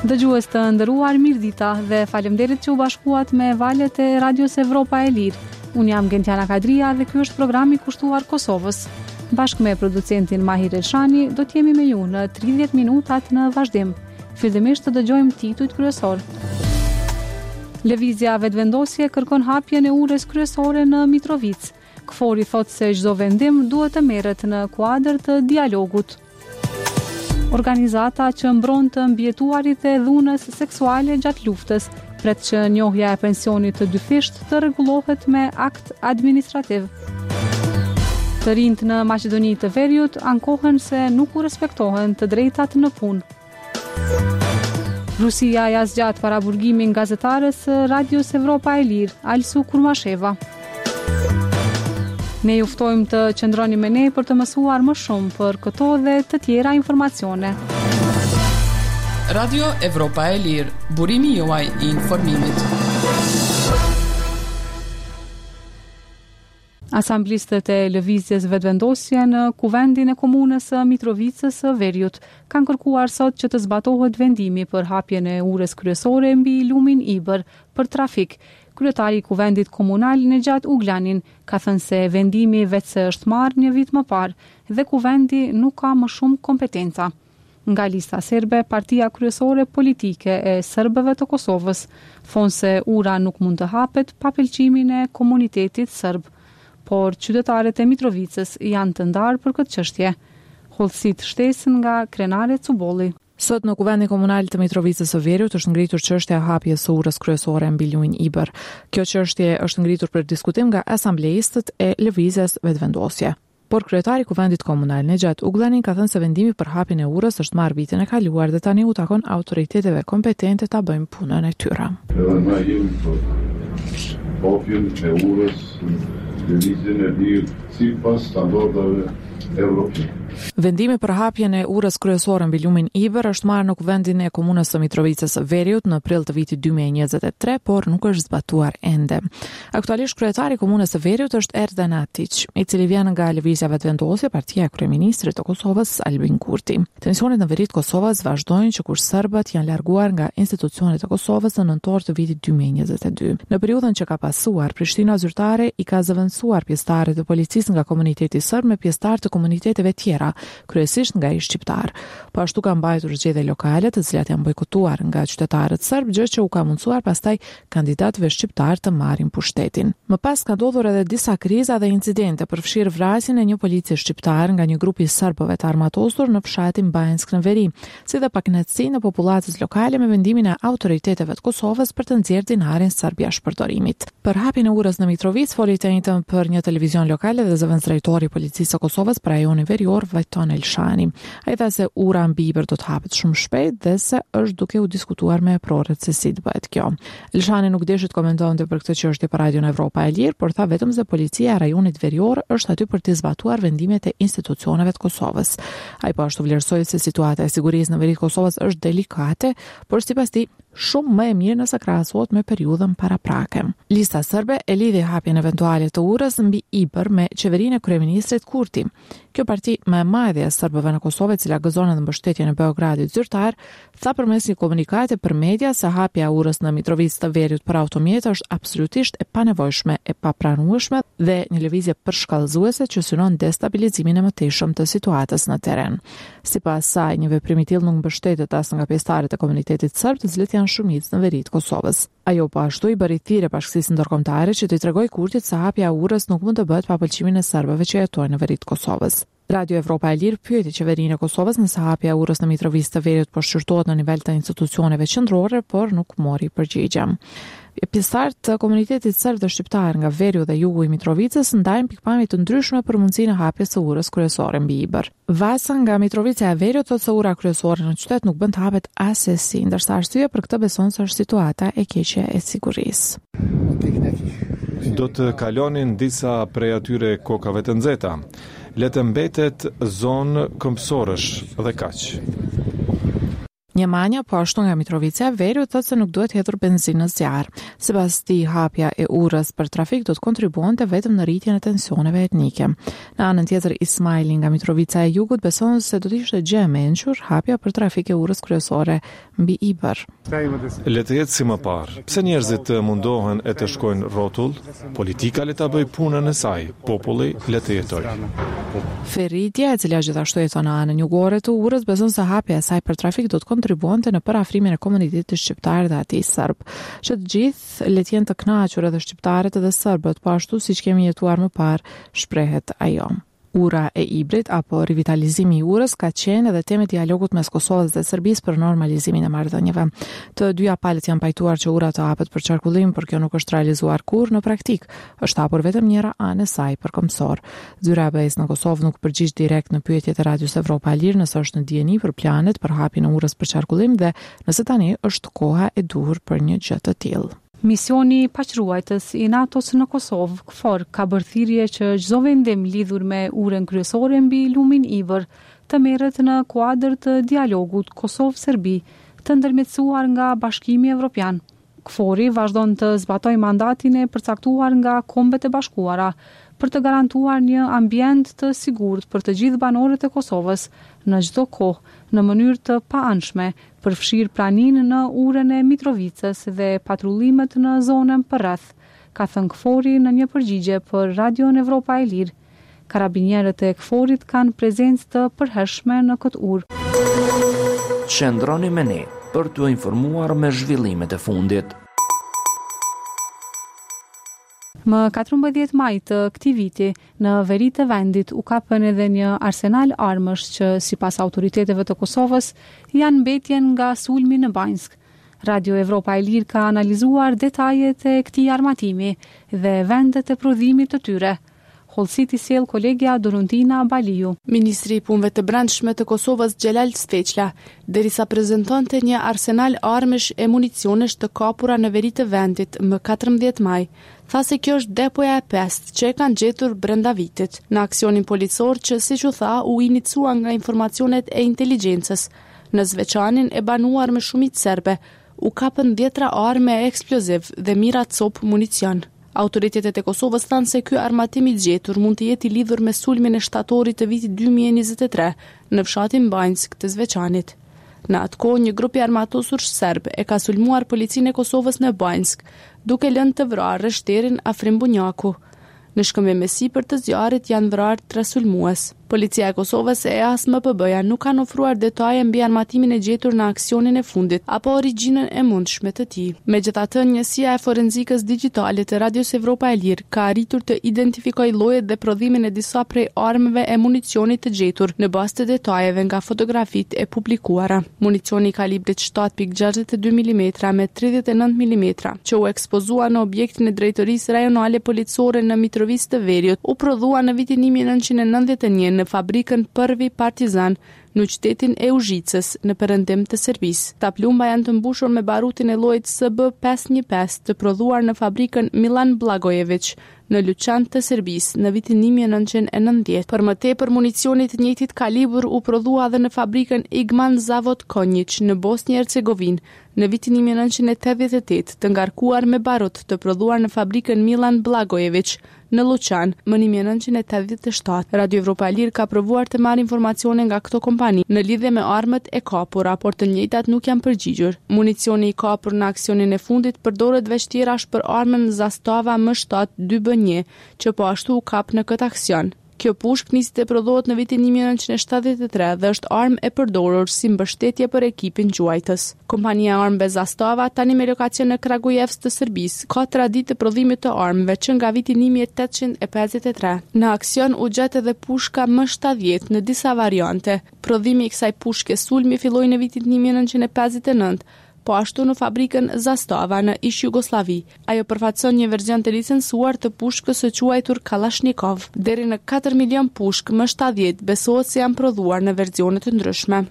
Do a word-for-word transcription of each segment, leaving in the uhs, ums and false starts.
Dëgjues të nderuar, mirëdita dhe faleminderit që u bashkuat me valët e Radios Evropa e Lirë. Unë jam Gentiana Kadria dhe ky është programi kushtuar Kosovës. Bashkë me producentin Mahir Elshani do t'jemi me ju në tridhjetë minutat në vazhdim. Fillimisht të dëgjojmë titujt kryesor. Lëvizja vetëvendosje kërkon hapjen e urës kryesore në Mitrovic. Kfori thot se çdo vendim duhet të merret në kuadër të dialogut. Organizata që mbron të mbijetuarit e dhunës seksuale gjatë luftës pret që njohja e pensionit të dyfisht të rregullohet me akt administrativ. Të rinjt në Maqedoni të Veriut ankohen se nuk u respektohen të drejtat në punë. Rusia ja zgjat paraburgimin gazetares Radios Evropa e Lirë, Alsu Kurmasheva. Ne ju ftojmë të qëndroni me ne për të mësuar më shumë për këto dhe të tjera informacione. Radio Evropa e Lirë, burimi juaj i informimit. Asamblistët e lëvizjes vetëvendosje në kuvendin e komunës së Mitrovicës së Veriut kanë kërkuar sot që të zbatohet vendimi për hapjen e urës kryesore mbi lumin Ibër për trafik. Kryetari i kuvendit komunal Nejat Uglanin ka thënë se vendimi vetë se është marrë një vit më parë dhe kuvendi nuk ka më shumë kompetenca. Nga lista serbe, partia kryesore politike e serbëve të Kosovës thonë se ura nuk mund të hapet pa pëlqimin e komunitetit serb, por qytetarët e Mitrovicës janë të ndarë për këtë çështje. Hollësit shtesën nga Krenare Cubolli. Sot në kuvendin komunal të Mitrovicës së Veriut është ngritur çështja e hapjes së urës kryesore mbi lumin Ibër. Kjo çështje është ngritur për diskutim nga asambleistët e lëvizjes vetëvendosje. Por kryetari i kuvendit komunal Nejat Uglanin ka thënë se vendimi për hapjen e urës është marrë vitin e kaluar dhe tani u takon autoriteteve kompetente ta bëjnë punën e tyre. Ne jemi për hapjen e urës, lëvizjen e lirë sipas standardave evropiane. Vendimi për hapjen e urës kryesore mbi lumin Ibër është marrë në kuvendin e komunës së Mitrovicës së Veriut në prill të vitit dy mijë e njëzet e tre, por nuk është zbatuar ende. Aktualisht kryetari i komunës së Veriut është Erdan Atić, i cili vjen nga lëvizja vetëvendosje, partia e kryeministrit të Kosovës Albin Kurti. Tensionet në veri të Kosovës vazhdojnë që kur serbët janë larguar nga institucionet e Kosovës në nëntor të vitit dy mijë e njëzet e dy. Në periudhën që ka pasuar, Prishtina zyrtare i ka zëvendësuar pjesëtarët e policisë nga komuniteti serb me pjesëtarë të komuniteteve tjera, kryesisht nga i shqiptar. Po ashtu ka mbajtur zgjedhje lokale, të cilat janë bojkotuar nga qytetarët serb, gjë që u ka mundsuar pastaj kandidatëve shqiptar të marrin pushtetin. Më pas ka ndodhur edhe disa kriza dhe incidente, përfshirë vrasjen e një polici shqiptar nga një grup i serbëve të armatosur në fshatin Banjsk në Veri, si dhe pakënaqësi në popullatës lokale me vendimin e autoriteteve të Kosovës për të nxjerrë dinarin serb jashtë përdorimit. Për hapjen e urës në Mitrovic foli të njëjtën për një televizion lokal dhe zëvendësdrejtori i policisë së Kosovës për rajonin verior Vajton Elshani. Ai tha se ura mbi Ibër do të hapet shumë shpejt dhe se është duke u diskutuar me prorët se si të bëhet kjo. Elshani nuk deshi të komentonte për këtë çështje për Radion Evropa e Lirë, por tha vetëm se policia e rajonit verior është aty për të zbatuar vendimet e institucioneve të Kosovës. Ai po ashtu vlerësoi se situata e sigurisë në veri të Kosovës është delikate, por sipas tij shumë më e mirë nëse krahasohet me periudhën paraprake. Lista serbe e lidhi hapjen eventuale të urës mbi Ibër me qeverinë e kryeministrit Kurti. Kjo parti më e madhe e serbëve në Kosovë, e cila gëzon edhe mbështetjen e Beogradit zyrtar, tha përmes një komunikati për media se hapja e urës në Mitrovicë të Veriut për automjet është absolutisht e panevojshme, e papranueshme dhe një lëvizje përshkallëzuese që synon destabilizimin e mëtejshëm të situatës në terren. Sipas saj, një veprim i tillë nuk mbështetet as nga pjesëtarët e komunitetit serb, të cilët janë shumicë në veri të Kosovës. Ajo po ashtu i bëri thirrje bashkisë ndërkombëtare që t'i tregojë Kurtit se hapja e urës nuk mund të bëhet pa pëlqimin e serbëve që jetojnë në veri të Kosovës. Radio Evropa e Lirë pyeti qeverinë e Kosovës nëse hapja e urës në Mitrovicë të Veriut po shqyrtohet në nivel të institucioneve qendrore, por nuk mori përgjigje. Pjesëtarët të komunitetit serb dhe shqiptar nga veriu dhe jugu i Mitrovicës ndajnë pikpamje të ndryshme për mundësinë e hapjes së urës kryesore mbi Ibër. Vasa nga Mitrovica e Veriut thotë se ura kryesore në qytet nuk bën të hapet asesi, ndërsa arsyeja për këtë beson se është situata e keqe e sigurisë. Do të kalonin disa prej atyre kokave të nxehta. Le të mbetet zonë këmbësorësh dhe kaq. Një manja po ashtu nga Mitrovica e Veriut thotë se nuk duhet hedhur benzinë në zjarr. Sipas tij, hapja e urës për trafik do të kontribuonte vetëm në rritjen e tensioneve etnike. Në anën tjetër, Ismaili nga Mitrovica e Jugut beson se do të ishte gjë e mençur hapja për trafik e urës kryesore mbi Ibër. Le të jetë si më parë. Pse njerëzit mundohen e të shkojnë rrotull? Politika le ta bëj punën e saj, populli le të jetojë. Feridja, e cila gjithashtu jeton në anën jugore të urës, beson se hapja e saj për trafik do të kontribuonte në përafrimin e komunitetit shqiptar dhe atij serb. Që të gjithë le të jenë të kënaqur, edhe shqiptarët edhe serbët, po ashtu siç kemi jetuar më parë, shprehet ajo. Ura e Ibrit apo rivitalizimi i urës ka qenë edhe temë dialogut mes Kosovës dhe Serbisë për normalizimin e marrëdhënieve. Të dyja palët janë pajtuar që ura të hapet për qarkullim, por kjo nuk është realizuar kurrë në praktik. Është hapur vetëm njëra anë e saj për kombësor. Zyra e B E-s në Kosovë nuk përgjigj direkt në pyetjet e Radios Evropa e Lirë nëse është në dieni për planet për hapjen e urës për qarkullim dhe nëse tani është koha e duhur për një gjë të tillë. Misioni paqëruajtës i NATO-s në Kosovë, KFOR, ka bërë thirrje që çdo vendim lidhur me urën kryesore mbi lumin Ibër të merret në kuadër të dialogut Kosovë-Serbi të ndërmjetësuar nga Bashkimi Evropian. KFOR-i vazhdon të zbatojë mandatin e përcaktuar nga Kombet e Bashkuara për të garantuar një ambient të sigurt për të gjithë banorët e Kosovës në çdo kohë, në mënyrë të paanshme, përfshir praninë në urën e Mitrovicës dhe patrullimet në zonën përreth, ka thënë KFOR-i në një përgjigje për Radion Evropa e Lirë. Karabinierët e KFOR-it kanë prezencë të përhershme në këtë urë. Qëndroni me ne për t'u informuar me zhvillimet e fundit. Më katërmbëdhjetë maj të këtij viti, në veri të vendit u kapën edhe një arsenal armësh që sipas autoriteteve të Kosovës janë mbetjen nga sulmi në Banjsk. Radio Evropa e Lirë ka analizuar detajet e këtij armatimi dhe vendet e prodhimit të tyre. Hollësit i sjell kolegja Doruntina Baliu. Ministri i Punëve të Brendshme të Kosovës Xhelal Steqla, derisa prezantonte një arsenal armësh e municionesh të kapura në veri të vendit më katërmbëdhjetë maj, tha se kjo është depoja e pestë që e kanë gjetur brenda vitit, në aksionin policor që, siç u tha, u inicua nga informacionet e inteligjencës. Në Zveçanin e banuar me shumicë serbe, u kapën dhjetra armë eksploziv dhe mira copë municion. Autoritetet e Kosovës thanë se ky armatim i gjetur mund të jetë i lidhur me sulmin e shtatorit të vitit dy mijë e njëzet e tre në fshatin Banjsk të Zveçanit. Në atë kohë, një grup i armatosur serb e ka sulmuar policinë e Kosovës në Banjsk, duke lënë të vrarë rreshterin Afrim Bunjaku. Në shkëmbim me sipër të zjarrit janë vrarë tre sulmues. Policia e Kosovës e A S M P B-ja nuk kanë ofruar detaje mbi armatimin e gjetur në aksionin e fundit apo origjinën e mundshme të tij. Megjithatë, njësia e forenzikës digjitale të Radios Evropa e Lirë ka arritur të identifikojë llojet dhe prodhimin e disa prej armëve e municionit të gjetur në bazë të detajeve nga fotografitë e publikuara. Municioni i kalibrit shtatë pikë gjashtëdhjetë e dy milimetra me tridhjetë e nëntë milimetra, që u ekspozua në objektin e drejtorisë rajonale policore në Mitrovicë të Veriut, u prodhua në vitin një mijë e nëntëqind e nëntëdhjetë e një në fabrikën Prvi Partizan në qytetin e Užicës në perëndim të Serbisë. Ta plumba janë të mbushur me barutin e llojit S B pesë një pesë të prodhuar në fabrikën Milan Blagojević në Luçan të Serbisë në vitin një mijë e nëntëqind e nëntëdhjetë. Për më tepër, municioni të njëjtit kalibër u prodhua edhe në fabrikën Igman Zavod Konjic në Bosnjë Hercegovinë në vitin një mijë e nëntëqind e tetëdhjetë e tetë, të ngarkuar me barut të prodhuar në fabrikën Milan Blagojević në Luçan më një mijë e nëntëqind e tetëdhjetë e shtatë. Radio Evropa e Lirë ka provuar të marrë informacione nga këto kompani në lidhje me armët e kapura, por të njëjtat nuk janë përgjigjur. Municioni i kapur në aksionin e fundit përdoret veç tjerash për armën Zastava M shtatë dy B një, që po ashtu u kap në këtë aksion. Kjo pushk nisi të prodhohet në vitin një mijë e nëntëqind e shtatëdhjetë e tre dhe është armë e përdorur si mbështetje për ekipin gjuajtës. Kompania e armëve Zastava, tani me lokacion në Kragujevsk të Serbisë, ka traditë të prodhimit të armëve që nga viti një mijë e tetëqind e pesëdhjetë e tre. Në aksion u gjet edhe pushka M shtatëdhjetë në disa variante. Prodhimi i kësaj pushke sulmi filloi në vitin një mijë e nëntëqind e pesëdhjetë e nëntë, po ashtu në fabrikën Zastava në ish Jugosllavi. Ajo përfaqëson një verzion të licencuar të pushkës së quajtur Kalashnikov. Deri në katër milion pushkë M shtatëdhjetë besohet se janë prodhuar në versione të ndryshme.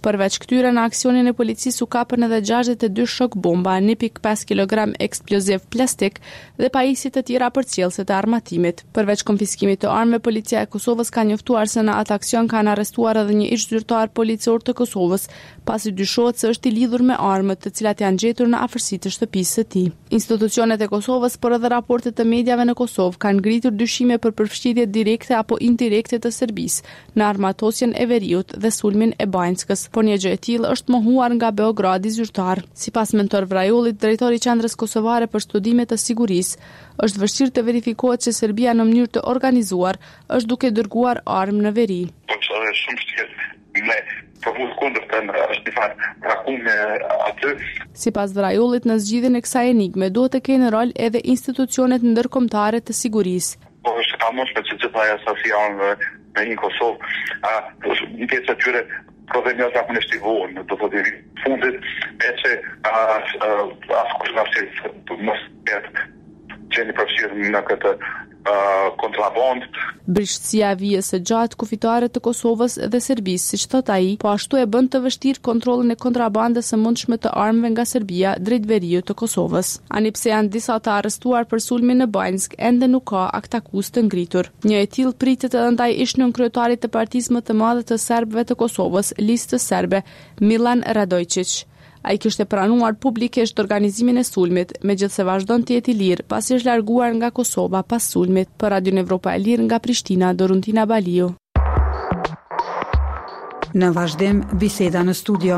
Përveç këtyre në aksionin e policisë u kapën edhe gjashtëdhjetë e dy shok bomba, një pikë pesë kilogram eksploziv plastik dhe pajisje të tjera përcjellëse të armatimit. Përveç konfiskimit të armëve, policia e Kosovës ka njoftuar se në atë aksion kanë arrestuar edhe një ish zyrtar policor të Kosovës, pasi dyshohet se është i lidhur me armët, të cilat janë gjetur në afërsi të shtëpisë së tij. Institucionet e Kosovës, por edhe raportet të mediave në Kosovë kanë ngritur dyshime për përfshirje direkte apo indirekte të Serbisë në armatosjen e Veriut dhe sulmin e Banjskës, por një gjë e tillë është mohuar nga Beogradi zyrtar. Sipas mentor Vrajollit, drejtori i Qendrës Kosovare për Studime të Sigurisë, është vështirë të verifikohet se Serbia në mënyrë të organizuar është duke dërguar armë në veri. Sipas Vrajollit, në zgjidhjen e kësaj enigme duhet të kenë rol edhe institucionet ndërkombëtare të sigurisë. Po është ka mos me që që të aja si janë me një Kosovë, një pjesë të tyre provenios nga punështivon, do të të fundit, e që asë nga si mos jetë që një përfshirë në këtë Uh, kontraband. Brishtësia vijës së gjatë kufitare të Kosovës dhe Serbisë, siç thot ai, po ashtu e bën të vështirë kontrollin e kontrabandës së mundshme të armëve nga Serbia drejt veriut të Kosovës. Ani pse janë disa të arrestuar për sulmin në Banjsk, ende nuk ka aktakues të ngritur. Një e tillë pritet edhe ndaj ish-nën kryetarit të partisë më të madhe të serbëve të Kosovës, Listës Serbe, Milan Radojčić. Ai kishte pranuar publikisht organizimin e sulmit, megjithse vazhdon të jetë i lirë pasi është larguar nga Kosova pas sulmit. Për Radion Evropa e Lirë nga Prishtina, Doruntina Baliu. Në vazhdim, biseda në studio.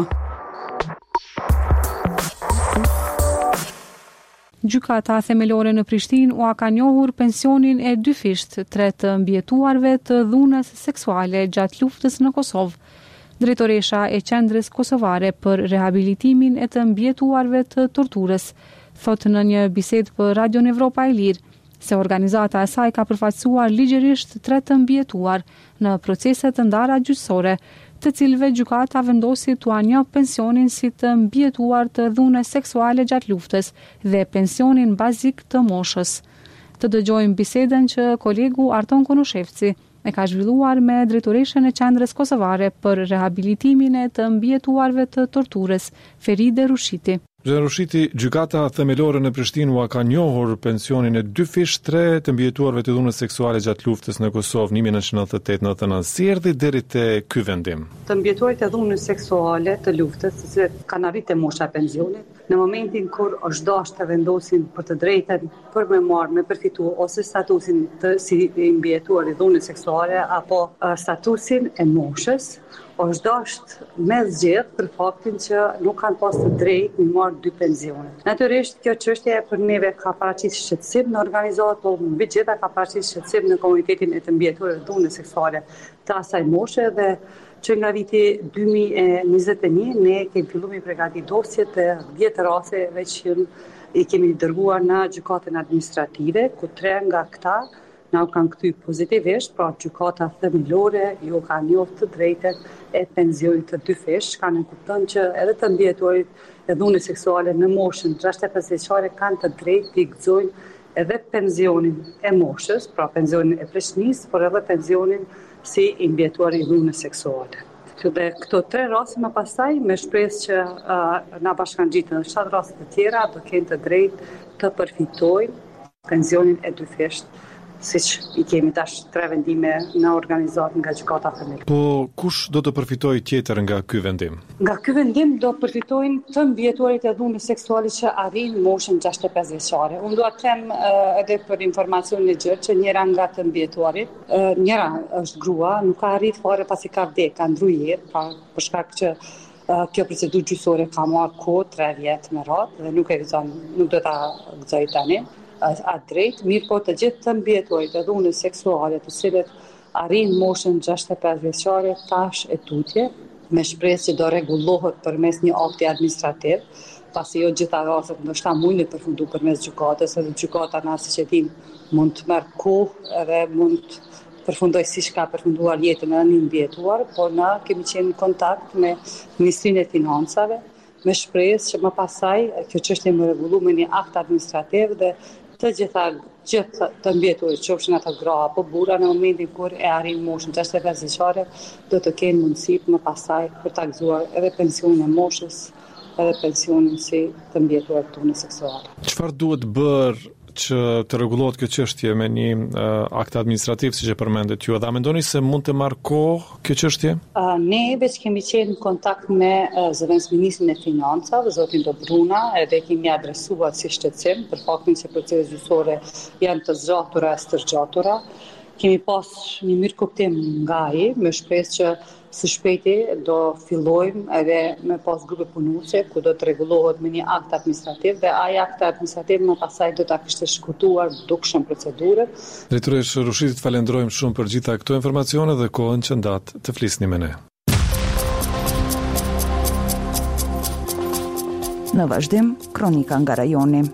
Gjykata themelore në Prishtinë u ka njohur pensionin e dy fisht tre të mbijetuarve të dhunës seksuale gjatë luftës në Kosovë. Drejtoresha e Qendrës Kosovare për rehabilitimin e të mbijetuarve të torturës thot në një bisedë për Radion Evropa e Lirë se organizata e saj ka përfaqësuar ligjërisht tre të mbijetuar në procese të ndara gjyqësore, të cilëve gjykata vendosi t'u njohë pensionin si të mbijetuar të dhunës seksuale gjatë luftës dhe pensionin bazik të moshës. Të dëgjojmë bisedën që kolegu Arton Konushevci e ka zhvilluar me drejtoreshën e Qendrës Kosovare për rehabilitimin e të mbijetuarve të torturës, Feride Rushiti. Zë Rushiti, gjykata themelore në Prishtinë u ka njohur pensionin e dy fish tre të mbijetuarve të dhunës seksuale gjatë luftës në Kosovë një mijë nëntëqind e nëntëdhjetë e nëntëdhjetë e nëntë. Si erdhi deri te ky vendim? Të mbijetuarit e dhunës seksuale të luftës, të cilët kanë arritur mosha e pensionit, në momentin kur është dashur të vendosin për të drejtën për me marrë, me përfitu ose statusin të si mbijetuar i dhunës seksuale apo uh, statusin e moshës, është dashur me zgjedh për faktin që nuk kanë pas të drejtë në marrë dy pensione. Natyrisht kjo çështje për neve ka paraqitur shqetësim në organizatë, por mbi gjitha ka paraqitur shqetësim në komunitetin e të mbijetuarve të dhunës seksuale të asaj moshe dhe që nga viti dy mijë e njëzet e një ne kemi filluar me përgatitur dosje të dhjetë rasteve që i kemi dërguar në gjykatën administrative, ku tre nga këta na u kanë kthy pozitivisht, pra gjykata themelore ju ka njohur të drejtën e pensionit të dy fish, kanë kuptuar që edhe të mbijetuarit e dhunës seksuale në moshën gjashtëdhjetë e pesë vjeçare kanë të drejtë të gëzojnë edhe pensionin e moshës, pra pensionin e pleshnisë, por edhe pensionin si i mbijetuar i dhunës seksuale. Dhe këto tre raste më pastaj, me shpresë që uh, na bashkangjitur në shtatë raste të tjera, do kenë të drejtë të përfitojnë pensionin e dy fish, siç i kemi tash tre vendime në organizatë nga gjykata themelore. Po kush do të përfitojë tjetër nga ky vendim? Nga ky vendim do përfitojnë të mbijetuarit e dhunës seksuale që arrin moshën gjashtëdhjetë e pesë vjeçare. Unë do të them uh, edhe për informacionin e gjerë që njëra nga të mbjetuarit, uh, njëra është grua, nuk ka arrit fare pasi ka vdek, ka ndru jetë, pa për shkak që uh, kjo procedurë gjyqësore ka marrë kohë tre vjet me radhë dhe nuk e gëzon, nuk do ta gëzoj tani. A drejt, mirë po të gjithë të mbjetuarit e dhunës seksuale të cilët arrin moshën gjashtëdhjetë e pesë vjeçare tash e tutje, me shpresë që do rregullohet përmes një akti administrativ, pasi jo gjitha rastet ndoshta mundin të përfundu përmes gjykatës, edhe gjykata na siç e dinë mund të marrë kohë edhe mund të përfundoj siç ka përfunduar jetën e një mbjetuar, por na kemi qenë në kontakt me Ministrinë e Financave, me shpresë që më pasaj kjo çështje më rregullu me një akt administrativ dhe të gjitha gjithë të mbjeturit, qofshin ata gra apo burra, në momentin kur e arrin moshën gjashtëdhjetë e pesë vjeçare, do të kenë mundësi më pasaj për ta gëzuar edhe pensionin e moshës, edhe pensionin si të mbjeturit tonë seksuale. Çfarë duhet bërë që të rregullohet kjo çështje me një uh, akt administrativ, siç e përmendet ju, a mendoni se mund të marrë kohë kjo çështje? Uh, ne veç kemi qenë në kontakt me uh, zëvendësministrin e financave, zotin Dobruna, edhe kemi adresuar si shqetësim për faktin se proceset gjyqësore janë të zgjatura e stërgjatura. Kemi pas një mirë kuptim nga ai, me shpresë që së shpejti do fillojmë edhe me pas grupe punuese ku do të rregullohet me një akt administrativ dhe ai akt administrativ më pasaj do ta kishte shkurtuar dukshëm procedurën. Drejtoresh Rushitit, falenderojmë shumë për gjitha këto informacione dhe kohën që ndat të flisni me ne. Në vazhdim, kronika nga rajoni.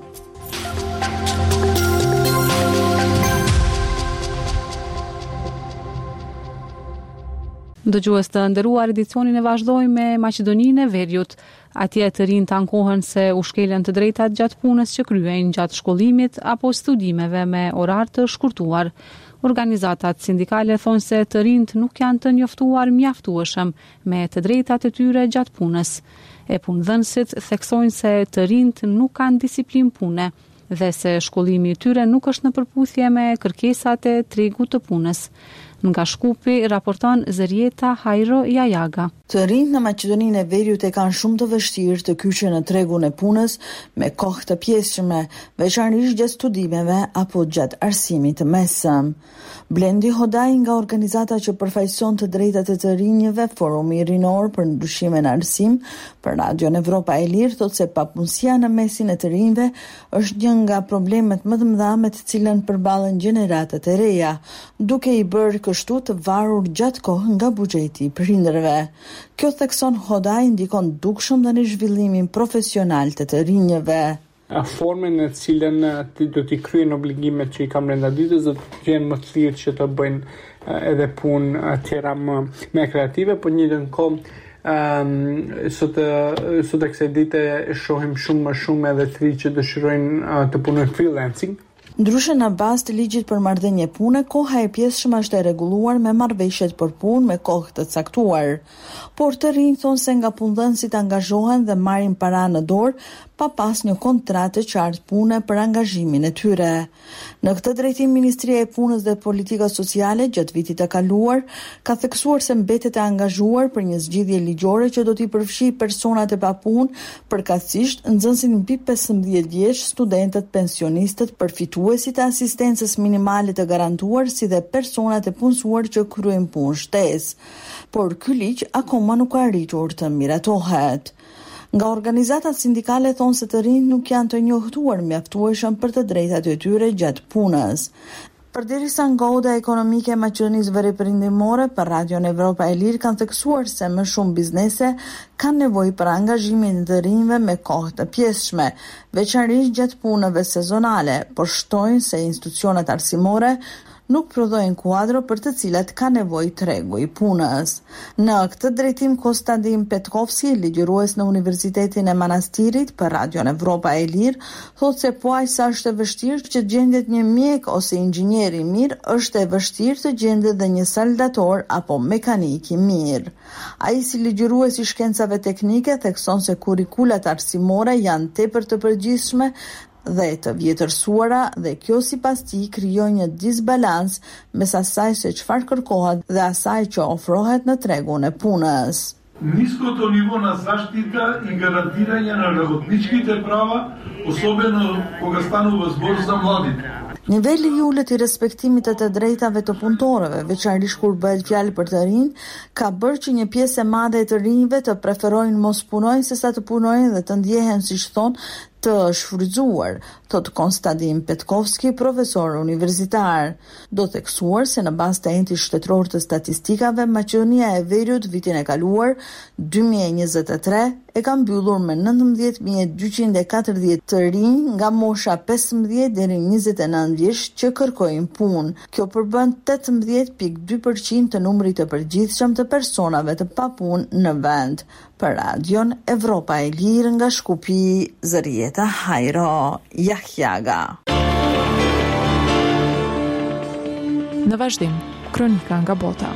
Dëgjues të nderuar, edicionin e vazhdojmë me Maqedoninë e Veriut. Atje të rinjt ankohen se u shkelën të drejtat gjatë punës që kryejnë gjatë shkollimit apo studimeve me orar të shkurtuar. Organizatat sindikale thonë se të rinjt nuk janë të njoftuar mjaftueshëm me të drejtat e tyre gjatë punës. E punëdhënësit theksojnë se të rinjt nuk kanë disiplinë pune dhe se shkollimi i tyre nuk është në përputhje me kërkesat e tregut të punës. Nga Shkupi raporton Zërieta Hajro Jajaga. Të rinjt në Maqedoninë e Veriut e kanë shumë të vështirë të kyçen në tregun e punës me kohë të pjesshme, veçanërisht gjatë studimeve apo gjatë arsimit të mesëm. Blendi Hodaj nga organizata që përfaqëson të drejtat e të rinjve, Forumi Rinor për ndryshimin e arsim, për Radion Evropa e Lirë, thotë se papunësia në mesin e të rinjve është një nga problemet më të mëdha me të cilën përballen gjeneratat e reja, duke i bërë kështu të varur gjatë kohë nga buxheti i prindërve. Kjo thekson Hodaj ndikon dukshëm dhe në zhvillimin profesional të të rinjve. Formën në cilën ti do t'i kryen obligimet që i kam brenda ditës, do të jenë më të lirë që të bëjnë edhe punë tjera më, më kreative, por në njëjtën kohë Um, sot, sot e kësaj dite shohim shumë më shumë edhe të rinj që dëshirojnë uh, të punojnë freelancing. Ndryshe në bazë të ligjit për marrëdhënie pune, koha e pjesshme është e rregulluar me marrëveshjet për punë me kohë të caktuar. Por të rinj thonë se nga punëdhënësit angazhohen dhe marrin para në dorë pa pas një kontratë të qartë pune për angazhimin e tyre. Në këtë drejtim, Ministria e Punës dhe Politikës Sociale gjatë vitit të kaluar ka theksuar se mbetet e angazhuar për një zgjidhje ligjore që do t'i përfshijë personat e papunë, përkatësisht nxënësit mbi pesëmbëdhjetë vjeç, studentët, pensionistët, përfituesit e asistencës minimale të garantuar, si dhe personat e punësuar që kryejnë punë shtesë. Por ky ligj akoma nuk ka arritur të miratohet. Nga organizatat sindikale thonë se të rinjt nuk janë të njohtuar mjaftueshëm për të drejtat e tyre gjatë punës. Përderisa nga Oda Ekonomike e Maqedonisë Veriperindimore për Radion Evropa e Lirë kanë theksuar se më shumë biznese kanë nevojë për angazhimin e të rinjve me kohë të pjesshme, veçanërisht gjatë punëve sezonale, por shtojnë se institucionet arsimore nuk prodhojnë kuadro për të cilat ka nevojë tregu i punës. Në këtë drejtim, Konstantin Petkovski, ligjërues në Universitetin e Manastirit për Radion Evropa e Lirë, thotë se po aq sa është e vështirë që gjendet një mjek ose inxhinier i mirë, është e vështirë të gjendet dhe një saldator apo mekanik i mirë. Ai si ligjërues i shkencave teknike thekson se kurrikulat arsimore janë tepër të përgjithshme dhe të vjetërsuara dhe kjo sipas tij krijon një disbalans mes asaj se çfarë kërkohet dhe asaj që ofrohet në tregun e punës. Ниското ниво на заштита и гарантирање на работничките права, особено кога станува збор за младите. Niveli i ulët i respektimit të të drejtave të punëtorëve, veçanërisht kur bëhet fjalë për të rinj, ka bërë që një pjesë e madhe e të rinjve të preferojnë mos punojnë sesa të punojnë dhe të ndjehen, siç thonë, të shfrytzuar, thot Konstantin Petkovski, profesor universitar. Do theksuar se në bazë të entit shtetëror të statistikave, Maqedonia e Veriut vitin e kaluar, dy mijë e njëzet e tre, e ka mbyllur me nëntëmbëdhjetë mijë e dyqind e katërdhjetë të rinj nga mosha pesëmbëdhjetë deri në njëzet e nëntë vjeç që kërkojnë punë. Kjo përbën tetëmbëdhjetë pikë dy përqind të numrit të përgjithshëm të personave të papunë në vend. Për Radion Evropa e Lirë nga Shkupi, Zërieta Hajro Jahjaga. Në vazhdim, kronika nga bota.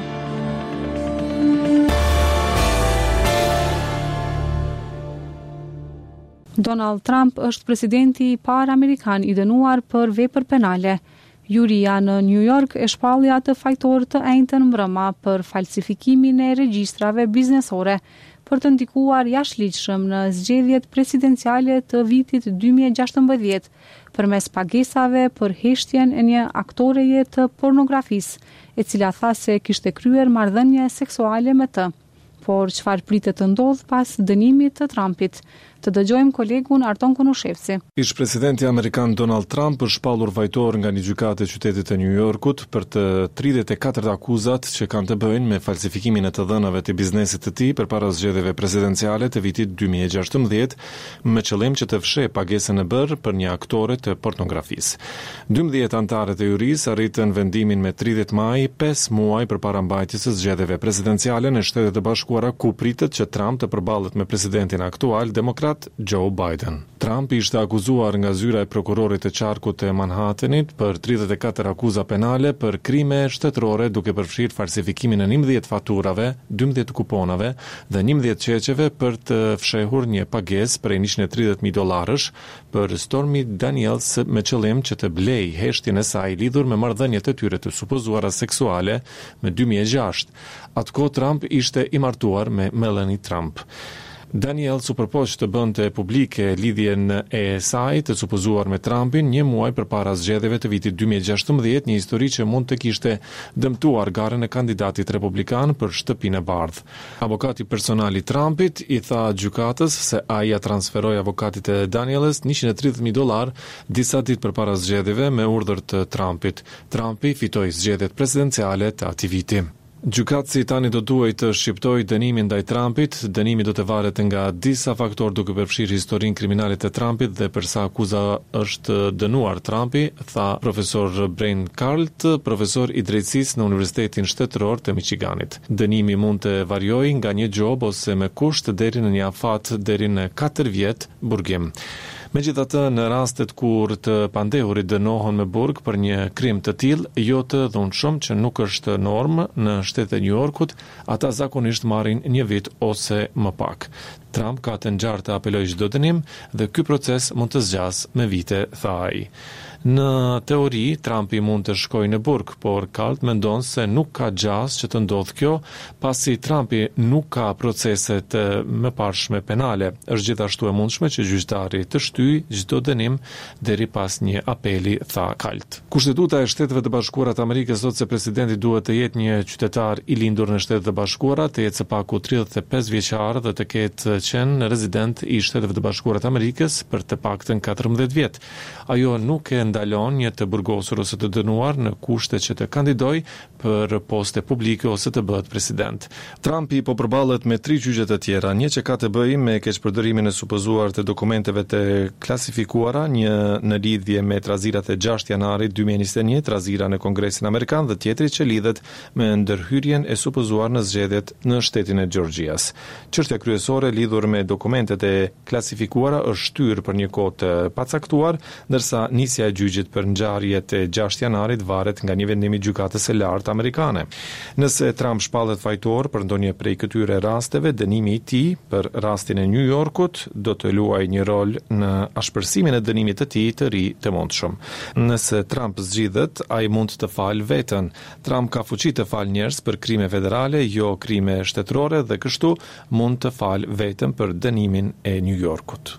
Donald Trump është presidenti i parë amerikan i dënuar për vepër penale. Juria në New York e shpalli atë fajtor të enjtën mbrëma për falsifikimin e regjistrave biznesore për të ndikuar jashtëligjshëm në zgjedhjet presidenciale të vitit dy mijë e gjashtëmbëdhjetë përmes pagesave për heshtjen e një aktoreje të pornografisë, e cila tha se kishte kryer marrëdhënie seksuale me të. Por çfarë pritet të ndodh pas dënimit të Trumpit? Të dëgjojmë kolegun Arton Konushevci. Ish presidenti amerikan Donald Trump është shpallur vajtor nga një gjykatë e qytetit të New Yorkut për të tridhjetë e katër akuzat që kanë të bëjnë me falsifikimin e të dhënave të biznesit të tij përpara zgjedhjeve presidenciale të vitit dy mijë e gjashtëmbëdhjetë, me qëllim që të fshehë pagesën e bërë për një aktore të pornografisë. dymbëdhjetë anëtarët e jurisë arritën vendimin me tridhjetë maj, pesë muaj përpara mbajtjes së zgjedhjeve presidenciale në Shtetet e Bashkuara, ku pritet që Trump të përballet me presidentin aktual demokrat Joe Biden. Trump ishte akuzuar nga zyra e prokurorit të qarkut të Manhattanit për tridhjetë e katër akuza penale për krime shtetërore, duke përfshirë falsifikimin e njëmbëdhjetë faturave, dymbëdhjetë kuponave dhe njëmbëdhjetë çeqeve për të fshehur një pagesë prej njëqind e tridhjetë mijë dollarësh për Stormy Daniels me qëllim që të blej heshtjen e saj lidhur me marrëdhëniet e tyre të supozuara seksuale me dy mijë e gjashtë. Atkoh Trump ishte i martuar me Melania Trump. Daniel superpoq të bënte publike lidhjen e saj të supozuar me Trumpin një muaj përpara zgjedhjeve të vitit dy mijë e gjashtëmbëdhjetë, një histori që mund të kishte dëmtuar garën e kandidatit republikan për shtëpinë e bardhë. Avokati personal i Trumpit i tha gjykatës se ai ja transferoi avokatit e Danielës njëqind e tridhjetë mijë dollar disa ditë përpara zgjedhjeve me urdhër të Trumpit. Trumpi fitoi zgjedhjet presidenciale të atij viti. Gjykatësi tani do duhej të shqiptojë dënimin ndaj Trumpit. Dënimi do të varet nga disa faktorë duke përfshirë historinë kriminale të Trumpit dhe për sa akuza është dënuar Trumpi, tha profesor Brain Carlt, profesor i drejtësisë në Universitetin Shtetëror të Michiganit. Dënimi mund të variojë nga një gjob ose me kusht deri në një afat deri në katër vjet burgim. Megjithatë, në rastet kur të pandehurit dënohen me burg për një krim të tillë, jo të dhunshëm që nuk është normë në shtetet e New Yorkut, ata zakonisht marrin një vit ose më pak. Trump ka të ngjarë të apelojë çdo dënim dhe ky proces mund të zgjas me vite, tha ai. Në teori, Trumpi mund të shkojë në burg, por Kalt mendon se nuk ka gjas që të ndodhë kjo, pasi Trumpi nuk ka procese të mëparshme penale. Është gjithashtu e mundshme që gjyqtari të shtyjë çdo dënim deri pas një apeli, tha Kalt. Kushtetuta e Shteteve të Bashkuara të Amerikës thotë se presidenti duhet të jetë një qytetar i lindur në Shtetet e Bashkuara, të jetë së paku tridhjetë e pesë vjeçar dhe të ketë qenë rezident i Shteteve të Bashkuara të Amerikës për të paktën katërmbëdhjetë vjet. Ajo nuk e ndalon një të burgosur ose të dënuar në kushte që të kandidoj për poste publike ose të bëhet president. Trumpi po përballet me tri gjyqe të tjera, një që ka të bëjë me keqpërdorimin e supozuar të dokumenteve të klasifikuara, një në lidhje me trazirat e gjashtë janarit dy mijë e njëzet e një, trazira në Kongresin Amerikan, dhe tjetri që lidhet me ndërhyrjen e supozuar në zgjedhjet në shtetin e Gjeorgjias. Çështja kryesore lidhur me dokumentet e klasifikuara është shtyrë për një kohë të pacaktuar, ndërsa nisja e gjyqit për ngjarjet e gjashtë janarit varet nga një vendim i gjykatës së lartë amerikane. Nëse Trump shpallet fajtor për ndonjë prej këtyre rasteve, dënimi i tij për rastin e New Yorkut do të luajë një rol në ashpërsimin e dënimit të tij të ri të mundshëm. Nëse Trump zgjidhet, ai mund të falë veten. Trump ka fuqi të falë njerëz për krime federale, jo krime shtetërore, dhe kështu mund të falë veten për dënimin e New Yorkut.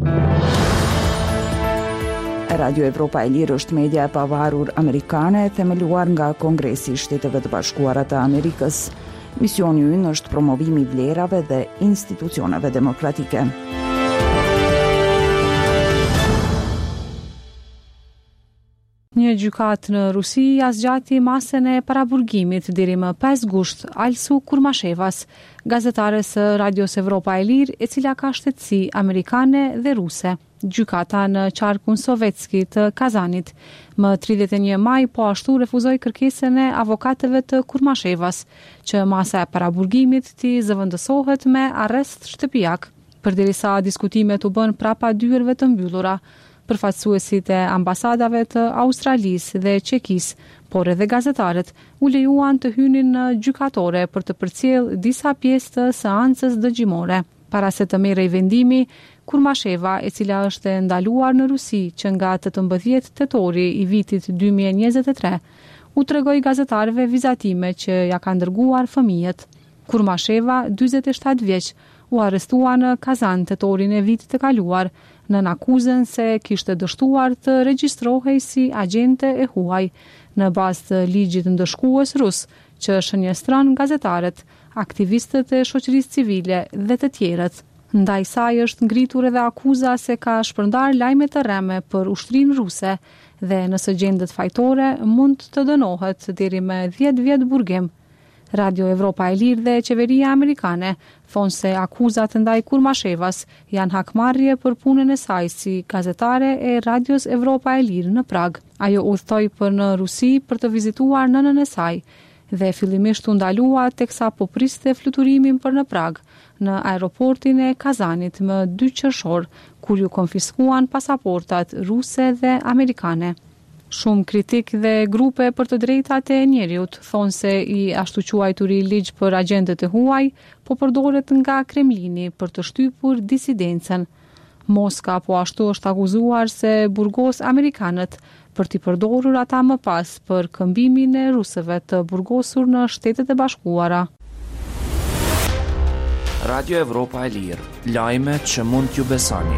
Radio Evropa e Lirë është media e pavarur amerikane themeluar nga Kongresi i Shteteve të Bashkuara të Amerikës. Misioni i ynë është promovimi i vlerave dhe institucioneve demokratike. Një gjykat në Rusi ja zgjati masën e paraburgimit deri më pesë gusht Alsu Kurmashevas, gazetare së Radios Evropa e Lirë, e cila ka shtetësi amerikane dhe ruse. Gjykata në qarkun sovjetski të Kazanit më tridhjetë e një maj po ashtu refuzoi kërkesën e avokatëve të Kurmashevas që masa e paraburgimit t'i zëvendësohet me arrest shtëpiak, përderisa diskutimet u bën prapa dyerve të mbyllura. Përfaqësuesit e ambasadave të Australisë dhe Çekisë, por edhe gazetarët u lejuan të hynin në gjykatore për të përcjellë disa pjesë të seancës dëgjimore. Para se të merrej vendimi, Kurmasheva, e cila është ndaluar në Rusi që nga tetëmbëdhjetë tetori i vitit dy mijë e njëzet e tre, u tregoi gazetarëve vizatime që ja ka dërguar fëmijët. Kurmasheva, dyzet e shtatë vjeç, u arrestua në Kazan tetorin e vitit të kaluar, nën akuzën se kishte dështuar të regjistrohej si agjente e huaj, në bazë të ligjit ndëshkues rus, që shënjestron gazetarët, aktivistët e shoqërisë civile dhe të tjerët. Ndaj saj është ngritur edhe akuza se ka shpërndar lajme të rreme për ushtrinë ruse dhe nëse gjendet fajtore mund të dënohet deri me dhjetë vjet burgim. Radio Evropa e Lirë dhe qeveria amerikane thonë se akuzat ndaj Kurmashevas janë hakmarrje për punën e saj si gazetare e Radios Evropa e Lirë në Prag. Ajo udhtoi për në Rusi për të vizituar nënën e saj dhe fillimisht u ndalua teksa po priste fluturimin për në Prag, në aeroportin e Kazanit më dy qershor, kur ju konfiskuan pasaportat ruse dhe amerikane. Shumë kritik dhe grupe për të drejtat e njeriut thonë se i ashtu quajturi ligj për agentët e huaj po përdoret nga Kremlini për të shtypur disidencën. Moska po ashtu është akuzuar se burgos amerikanët për t'i përdorur ata më pas për këmbimin e rusëve të burgosur në Shtetet e Bashkuara. Radio Evropa e Lirë, lajme që mund t'ju besoni.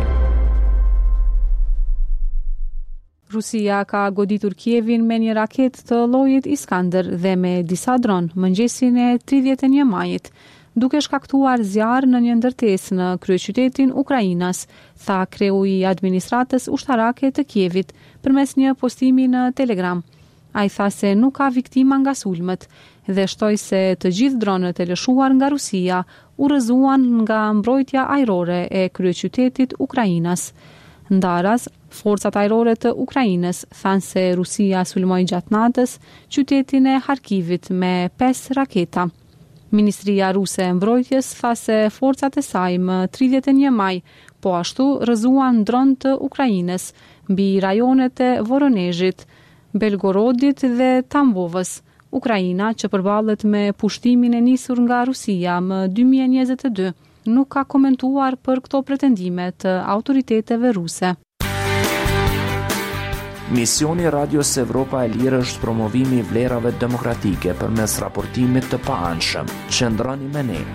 Rusia ka goditur Kievin me një raket të llojit Iskander dhe me disa dron mëngjesin e tridhjetë e një majit, duke shkaktuar zjarr në një ndërtesë në kryeqytetin Ukrainas, tha kreu i administratës ushtarake të Kievit përmes një postimi në Telegram. Ai tha se nuk ka viktima nga sulmet dhe shtoi se të gjithë dronët e lëshuar nga Rusia u rrëzuan nga mbrojtja ajrore e kryeqytetit Ukrainas. Ndaras, forcat ajrore të Ukrainës thanë se Rusia sulmoi gjatë natës qytetin e Harkivit me pesë raketa. Ministria ruse e mbrojtjes tha se forcat e saj më tridhjetë e një maj po ashtu rrëzuan dron të Ukrainës mbi rajonet e Voronezhit, Belgorodit dhe Tambovës. Ukraina, që përballet me pushtimin e nisur nga Rusia më dy mijë e njëzet e dy, nuk ka komentuar për këto pretendime të autoriteteve ruse. Misioni Radios Evropa e Lirë është promovimi i vlerave demokratike përmes raportimit të paanshëm. Qëndroni me ne.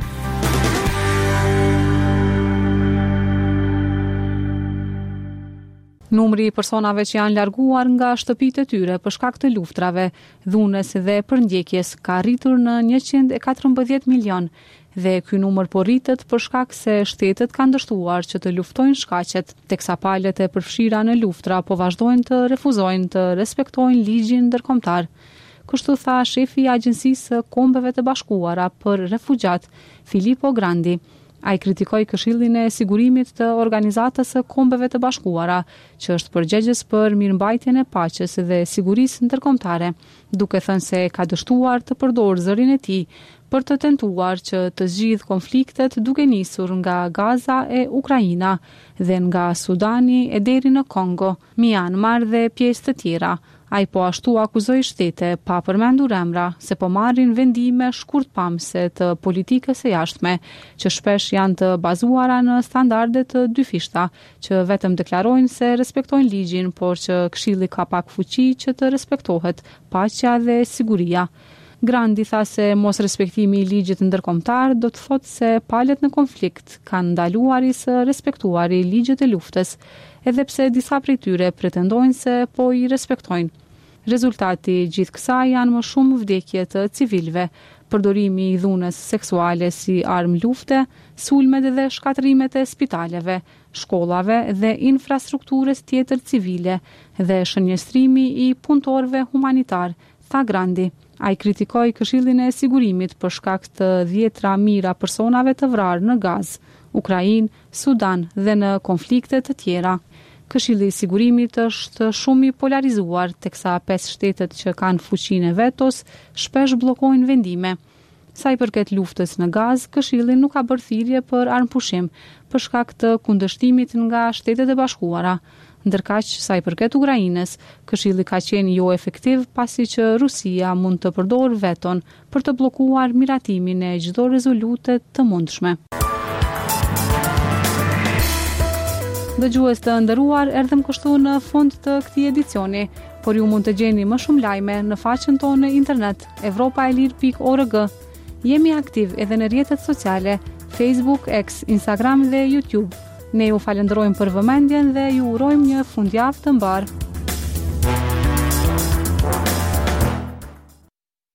Numri i personave që janë larguar nga shtëpitë e tyre për shkak të luftrave, dhunës dhe përndjekjes ka rritur në njëqind e katërmbëdhjetë milion dhe ky numër po rritet për shkak se shtetet kanë dështuar që të luftojnë shkaqet, teksa palët e përfshira në luftra po vazhdojnë të refuzojnë të respektojnë ligjin ndërkombëtar. Kështu tha shefi i Agjencisë së Kombeve të Bashkuara për Refugjat, Filippo Grandi. Ai kritikoi Këshillin e Sigurimit të Organizatës së Kombeve të Bashkuara, që është përgjegjës për mirëmbajtjen e paqes dhe sigurisë ndërkombëtare, duke thënë se ka dështuar të përdorë zërin e tij për të tentuar që të zgjidhë konfliktet duke nisur nga Gaza e Ukraina dhe nga Sudani e deri në Kongo, Myanmar dhe pjesë të tjera. Ai po ashtu akuzoi shtete pa përmendur emra se po marrin vendime shkurtpamëse të politikës së jashtme, që shpesh janë të bazuara në standarde të dyfishta, që vetëm deklarojnë se respektojnë ligjin, por që Këshilli ka pak fuqi që të respektohet paqja dhe siguria. Grandi tha se mos respektimi i ligjit ndërkombëtar do të thotë se palët në konflikt kanë ndaluari së respektuari ligjet e luftës, edhe pse disa prej tyre pretendojnë se po i respektojnë. Rezultati gjithë kësaj janë më shumë vdekje të civilëve, përdorimi i dhunës seksuale si armë lufte, sulmet dhe shkatrimet e spitaleve, shkollave dhe infrastrukturës tjetër civile dhe shënjestrimi i punëtorëve humanitar, tha Grandi. Ai kritikoi Këshillin e Sigurimit për shkak të dhjetra mijëra personave të vrarë në Gazë, Ukrainë, Sudan dhe në konflikte të tjera. Këshilli i Sigurimit është shumë i polarizuar, teksa pesë shtetet që kanë fuqinë e vetos shpesh bllokojnë vendime. Sa i përket luftës në Gazë, Këshilli nuk ka bërë thirrje për armëpushim për shkak të kundërshtimit nga Shtetet e Bashkuara. Ndërkaq, sa i përket Ukrainës, Këshilli ka qenë jo efektiv pasi që Rusia mund të përdorë veton për të bllokuar miratimin e çdo rezolute të mundshme. Dëgjues të nderuar, erdhëm kështu në fund të këtij edicioni, por ju mund të gjeni më shumë lajme në faqen tonë në internet europa e lir pikë org. Jemi aktiv edhe në rrjetet sociale, Facebook, X, Instagram dhe YouTube. Ne ju falenderojmë për vëmendjen dhe ju urojmë një fundjavë të mbar.